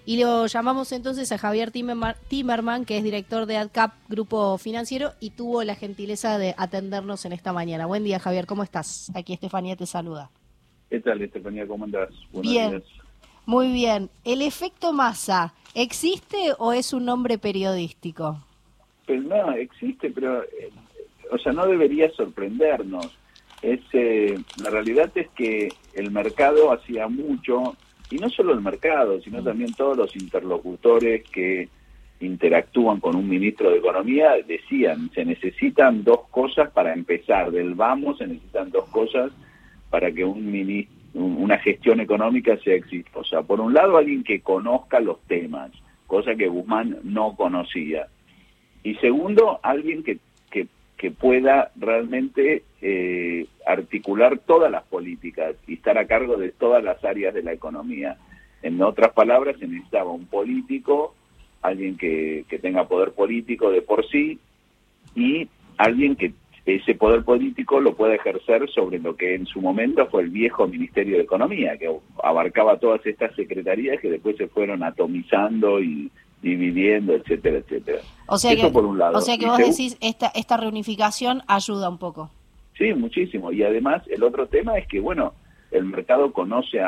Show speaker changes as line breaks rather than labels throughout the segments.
Y lo llamamos entonces a Javier Timerman, que es director de AdCap Grupo Financiero, y tuvo la gentileza de atendernos en esta mañana. Buen día, Javier, ¿cómo estás? Aquí Estefanía te saluda.
¿Qué tal, Estefanía? ¿Cómo andás? Buenos
Bien,
días.
muy bien. ¿El efecto Massa existe o es un nombre periodístico?
Pues no, existe, pero no debería sorprendernos. La realidad es que el mercado hacía mucho, y no solo el mercado, sino también todos los interlocutores que interactúan con un ministro de Economía, decían, se necesitan dos cosas para empezar, del vamos, se necesitan dos cosas para que una gestión económica sea exitosa. Por un lado, alguien que conozca los temas, cosa que Guzmán no conocía. Y segundo, alguien que pueda realmente articular todas las políticas y estar a cargo de todas las áreas de la economía. En otras palabras, se necesitaba un político, alguien que tenga poder político de por sí, y alguien que ese poder político lo pueda ejercer sobre lo que en su momento fue el viejo Ministerio de Economía, que abarcaba todas estas secretarías que después se fueron atomizando y dividiendo, etcétera, etcétera. Eso por un lado.
O sea que vos decís, esta reunificación ayuda un poco.
Sí, muchísimo. Y además el otro tema es que, bueno, el mercado conoce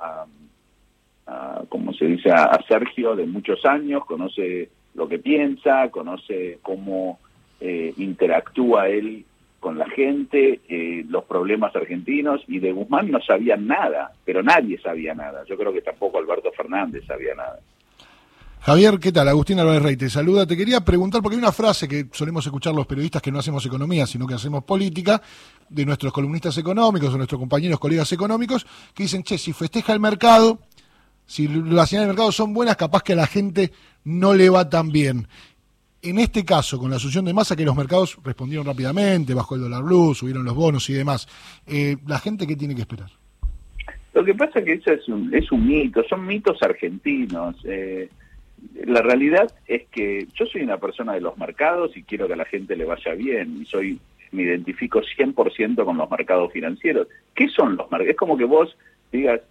como se dice, a Sergio de muchos años, conoce lo que piensa, conoce cómo interactúa él con la gente, los problemas argentinos, y de Guzmán no sabían nada, pero nadie sabía nada. Yo creo que tampoco Alberto Fernández sabía nada.
Javier, ¿qué tal? Agustín Álvarez Rey te saluda. Te quería preguntar, porque hay una frase que solemos escuchar los periodistas que no hacemos economía, sino que hacemos política, de nuestros columnistas económicos o nuestros compañeros, colegas económicos, que dicen, si festeja el mercado, si las señales del mercado son buenas, capaz que a la gente no le va tan bien. En este caso, con la asunción de Massa, que los mercados respondieron rápidamente, bajó el dólar blue, subieron los bonos y demás, ¿la gente qué tiene que esperar?
Lo que pasa es que eso es un mito, son mitos argentinos. La realidad es que yo soy una persona de los mercados y quiero que a la gente le vaya bien, y me identifico 100% con los mercados financieros. ¿Qué son los mercados? Es como que vos digas,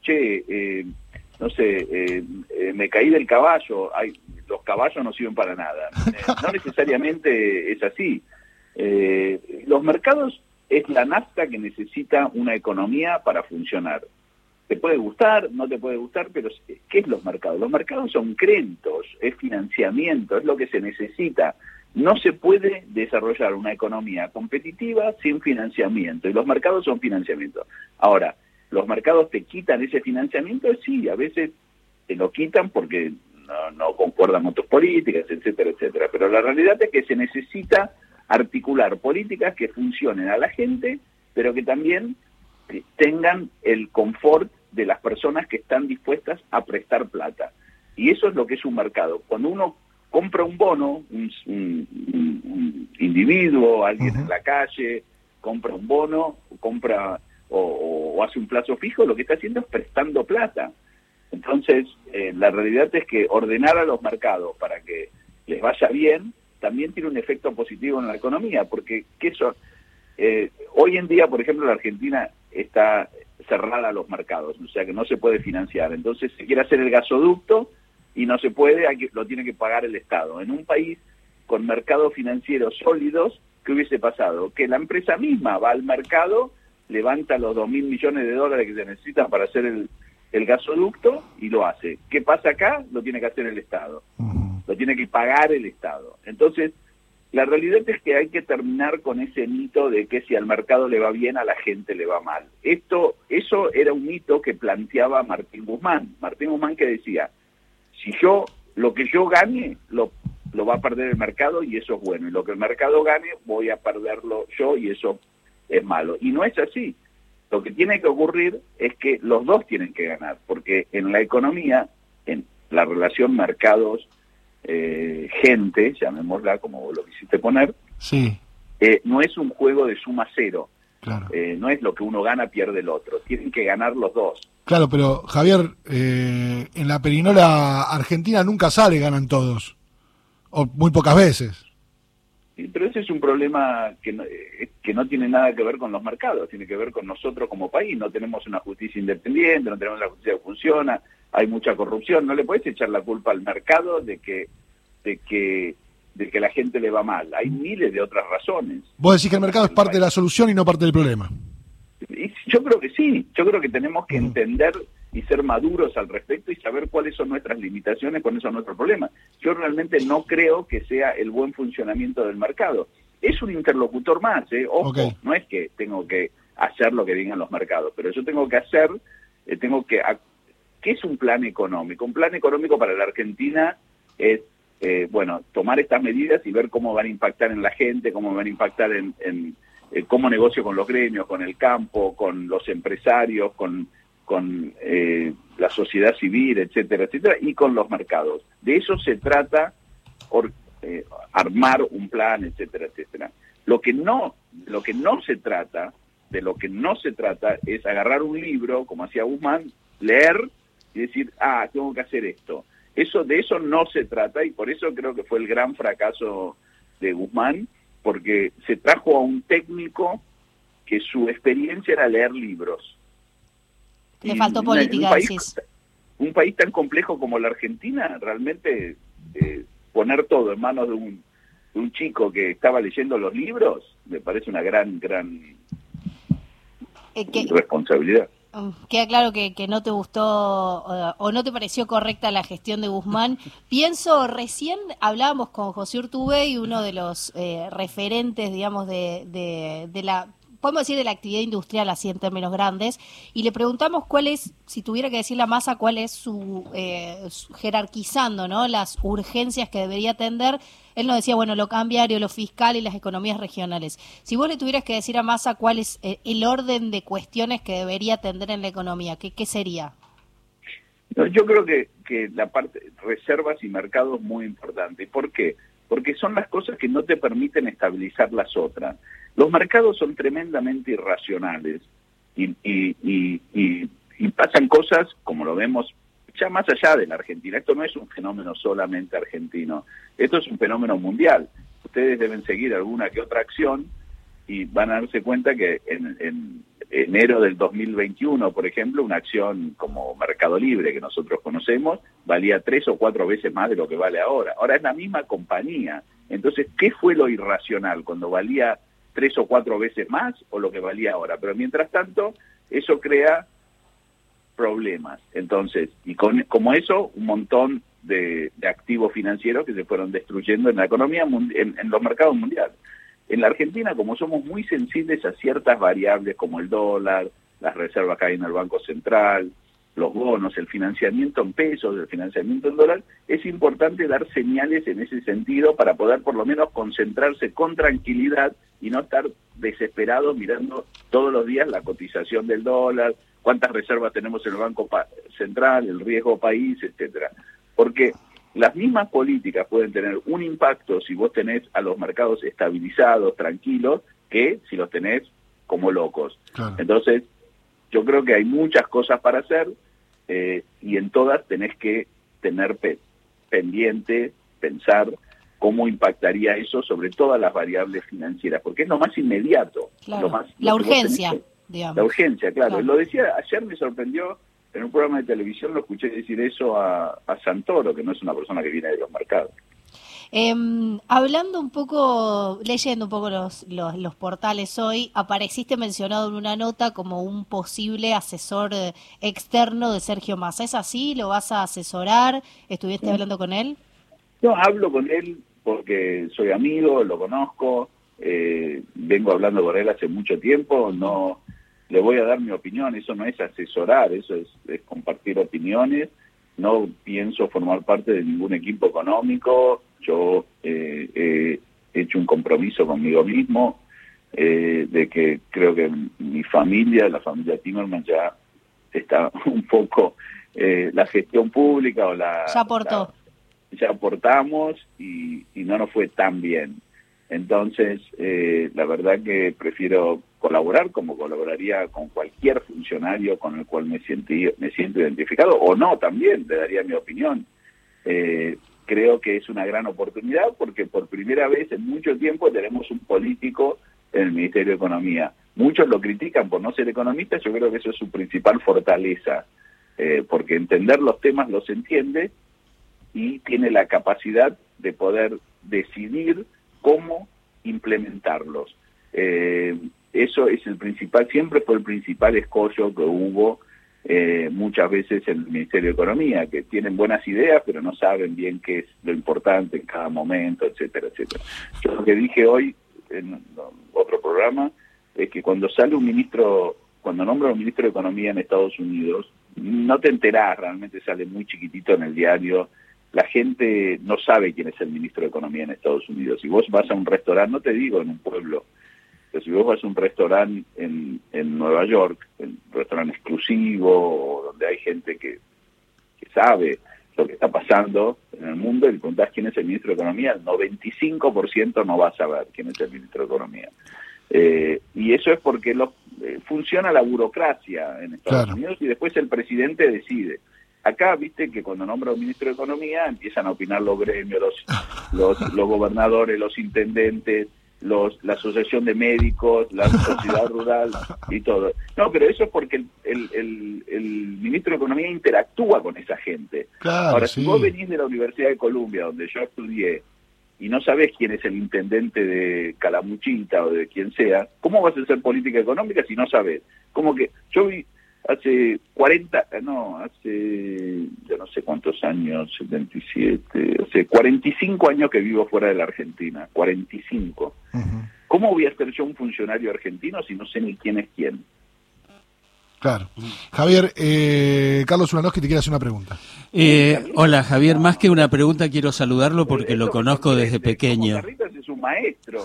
me caí del caballo, los caballos no sirven para nada. No necesariamente es así. Los mercados es la nafta que necesita una economía para funcionar. Te puede gustar, no te puede gustar, pero ¿qué es los mercados? Los mercados son créditos, es financiamiento, es lo que se necesita. No se puede desarrollar una economía competitiva sin financiamiento, y los mercados son financiamiento. Ahora, ¿los mercados te quitan ese financiamiento? Sí, a veces te lo quitan porque no concuerdan con tus políticas, etcétera, etcétera. Pero la realidad es que se necesita articular políticas que funcionen a la gente, pero que también tengan el confort de las personas que están dispuestas a prestar plata. Y eso es lo que es un mercado. Cuando uno compra un bono, un individuo, alguien en la calle, compra un bono, o hace un plazo fijo, lo que está haciendo es prestando plata. Entonces, la realidad es que ordenar a los mercados para que les vaya bien también tiene un efecto positivo en la economía, porque hoy en día, por ejemplo, la Argentina está cerrada a los mercados, o sea que no se puede financiar. Entonces se quiere hacer el gasoducto y no se puede, lo tiene que pagar el Estado. En un país con mercados financieros sólidos, ¿qué hubiese pasado? Que la empresa misma va al mercado, levanta los 2.000 millones de dólares que se necesitan para hacer el gasoducto y lo hace. ¿Qué pasa acá? Lo tiene que hacer el Estado. Lo tiene que pagar el Estado. Entonces, la realidad es que hay que terminar con ese mito de que si al mercado le va bien, a la gente le va mal. Eso era un mito que planteaba Martín Guzmán. Martín Guzmán, que decía, lo que yo gane, lo va a perder el mercado y eso es bueno. Y lo que el mercado gane, voy a perderlo yo y eso es malo. Y no es así. Lo que tiene que ocurrir es que los dos tienen que ganar, porque en la economía, en la relación mercados gente, llamémosla como vos lo quisiste poner,
sí.
No es un juego de suma cero.
Claro.
No es lo que uno gana, pierde el otro. Tienen que ganar los dos.
Claro, pero Javier, en la perinola argentina nunca sale, ganan todos. O muy pocas veces.
Sí, pero ese es un problema que no tiene nada que ver con los mercados, tiene que ver con nosotros como país. No tenemos una justicia independiente, no tenemos una justicia que funciona. hay mucha corrupción. No le puedes echar la culpa al mercado de que la gente le va mal. Hay miles de otras razones.
Vos decís que el mercado es parte de la solución y no parte del problema.
Y yo creo que sí, yo creo que tenemos que entender y ser maduros al respecto y saber cuáles son nuestras limitaciones, cuáles son nuestros problemas. Yo realmente no creo que sea el buen funcionamiento del mercado. Es un interlocutor más, ojo, no es que tengo que hacer lo que digan los mercados, pero yo tengo que hacer, ¿qué es un plan económico? Un plan económico para la Argentina es, tomar estas medidas y ver cómo van a impactar en la gente, cómo van a impactar en cómo negocio con los gremios, con el campo, con los empresarios, con la sociedad civil, etcétera, etcétera, y con los mercados. De eso se trata, armar un plan, etcétera, etcétera. De lo que no se trata es agarrar un libro, como hacía Guzmán, leer y decir, tengo que hacer esto. De eso no se trata, y por eso creo que fue el gran fracaso de Guzmán, porque se trajo a un técnico que su experiencia era leer libros.
Le faltó política,
un país tan complejo como la Argentina, realmente poner todo en manos de un chico que estaba leyendo los libros, me parece una gran responsabilidad.
Queda claro que no te gustó o no te pareció correcta la gestión de Guzmán. Pienso, recién hablábamos con José Urtubey, uno de los referentes, digamos, de la, podemos decir, de la actividad industrial, así en términos grandes, y le preguntamos cuál es, si tuviera que decir la Massa, cuál es su jerarquizando, ¿no?, las urgencias que debería atender. Él nos decía, bueno, lo cambiario, lo fiscal y las economías regionales. Si vos le tuvieras que decir a Massa cuál es el orden de cuestiones que debería atender en la economía, ¿qué sería?
No, yo creo que la parte reservas y mercados es muy importante. ¿Por qué? Porque son las cosas que no te permiten estabilizar las otras. Los mercados son tremendamente irracionales y pasan cosas, como lo vemos, ya más allá de la Argentina. Esto no es un fenómeno solamente argentino, esto es un fenómeno mundial. Ustedes deben seguir alguna que otra acción y van a darse cuenta que en enero del 2021, por ejemplo, una acción como Mercado Libre, que nosotros conocemos, valía 3 o 4 veces más de lo que vale ahora. Ahora es la misma compañía. Entonces, ¿qué fue lo irracional? ¿Cuando valía 3 o 4 veces más o lo que valía ahora? Pero mientras tanto, eso crea problemas. Entonces, y como eso, un montón de activos financieros que se fueron destruyendo en la economía, en los mercados mundiales. En la Argentina, como somos muy sensibles a ciertas variables como el dólar, las reservas que hay en el Banco Central, los bonos, el financiamiento en pesos, el financiamiento en dólar, es importante dar señales en ese sentido para poder por lo menos concentrarse con tranquilidad y no estar desesperados mirando todos los días la cotización del dólar, cuántas reservas tenemos en el Banco Central, el riesgo país, etcétera. Porque las mismas políticas pueden tener un impacto si vos tenés a los mercados estabilizados, tranquilos, que si los tenés como locos. Claro. Entonces, yo creo que hay muchas cosas para hacer y en todas tenés que tener pendiente, pensar cómo impactaría eso sobre todas las variables financieras, porque es lo más inmediato.
Claro. La urgencia, digamos.
La urgencia, claro. Lo decía, ayer me sorprendió, en un programa de televisión lo escuché decir eso a Santoro, que no es una persona que viene de los mercados.
Hablando un poco, leyendo un poco los portales hoy, apareciste mencionado en una nota como un posible asesor externo de Sergio Massa. ¿Es así? ¿Lo vas a asesorar? ¿Estuviste hablando con él?
Yo hablo con él porque soy amigo, lo conozco, vengo hablando con él hace mucho tiempo, no le voy a dar mi opinión, eso no es asesorar, eso es compartir opiniones. No pienso formar parte de ningún equipo económico. Yo he hecho un compromiso conmigo mismo de que creo que mi familia, la familia Timerman, ya está un poco la gestión pública o
ya aportó.
Ya aportamos y no nos fue tan bien. Entonces, la verdad que prefiero colaborar como colaboraría con cualquier funcionario con el cual me siento identificado, o no, también le daría mi opinión. Creo que es una gran oportunidad porque por primera vez en mucho tiempo tenemos un político en el Ministerio de Economía. Muchos lo critican por no ser economistas, yo creo que eso es su principal fortaleza. porque entender los temas los entiende y tiene la capacidad de poder decidir cómo implementarlos. Eso es el principal, siempre fue el principal escollo que hubo muchas veces en el Ministerio de Economía, que tienen buenas ideas pero no saben bien qué es lo importante en cada momento, etcétera, etcétera. Yo lo que dije hoy en otro programa es que cuando nombra un ministro de Economía en Estados Unidos, no te enterás, realmente sale muy chiquitito en el diario. La gente no sabe quién es el ministro de Economía en Estados Unidos. Si vos vas a un restaurante, no te digo en un pueblo, pero si vos vas a un restaurante en Nueva York, un restaurante exclusivo, donde hay gente que sabe lo que está pasando en el mundo, y le preguntás quién es el ministro de Economía, el 95% no va a saber quién es el ministro de Economía. Y eso es porque funciona la burocracia en Estados Unidos y después el presidente decide. Acá, viste que cuando nombra un ministro de Economía empiezan a opinar los gremios, los gobernadores, los intendentes, la asociación de médicos, la sociedad rural y todo. No, pero eso es porque el ministro de Economía interactúa con esa gente.
Claro,
ahora,
sí.
Si vos venís de la Universidad de Columbia, donde yo estudié, y no sabés quién es el intendente de Calamuchita o de quien sea, ¿cómo vas a hacer política económica si no sabés? Como que yo vi hace ya no sé cuántos años, 77, hace 45 años que vivo fuera de la Argentina, 45. Uh-huh. ¿Cómo voy a ser yo un funcionario argentino si no sé ni quién es quién?
Claro. Javier, Carlos Ulanowski te quiere hacer una pregunta.
Hola Javier, más que una pregunta quiero saludarlo porque lo conozco desde pequeño.
Carlitos es un maestro.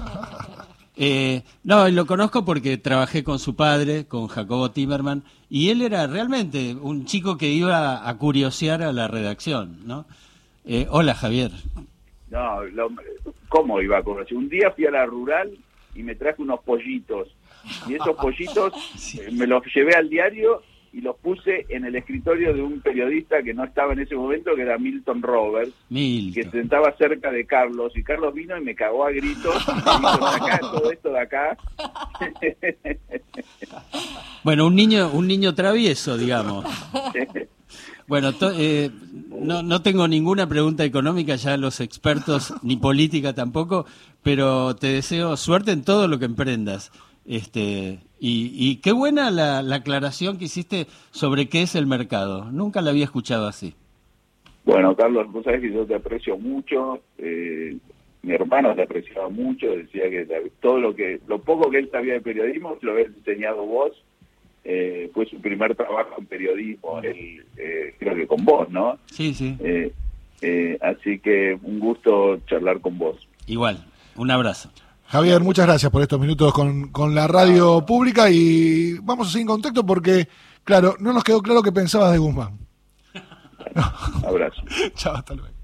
No, lo conozco porque trabajé con su padre, con Jacobo Timerman, y él era realmente un chico que iba a curiosear a la redacción, ¿no? Hola Javier.
No, ¿cómo iba a curiosear? Un día fui a la rural y me traje unos pollitos, y esos pollitos me los llevé al diario y los puse en el escritorio de un periodista que no estaba en ese momento, que era Milton Roberts, que se sentaba cerca de Carlos, y Carlos vino y me cagó a gritos, y me dijo, acá, todo esto de acá.
Bueno, un niño travieso, digamos. Bueno, no tengo ninguna pregunta económica, ya los expertos, ni política tampoco, pero te deseo suerte en todo lo que emprendas. Y qué buena la aclaración que hiciste sobre qué es el mercado. Nunca la había escuchado así.
Bueno, Carlos, vos sabés que yo te aprecio mucho. Mi hermano te apreciaba mucho. Decía que lo poco que él sabía de periodismo lo habías enseñado vos. Fue su primer trabajo en periodismo, él, creo que con vos, ¿no?
Sí, sí.
Así que un gusto charlar con vos.
Igual, un abrazo.
Javier, muchas gracias por estos minutos con la radio pública, y vamos a seguir en contacto porque, claro, no nos quedó claro qué pensabas de Guzmán.
Abrazo.
Chao, hasta luego.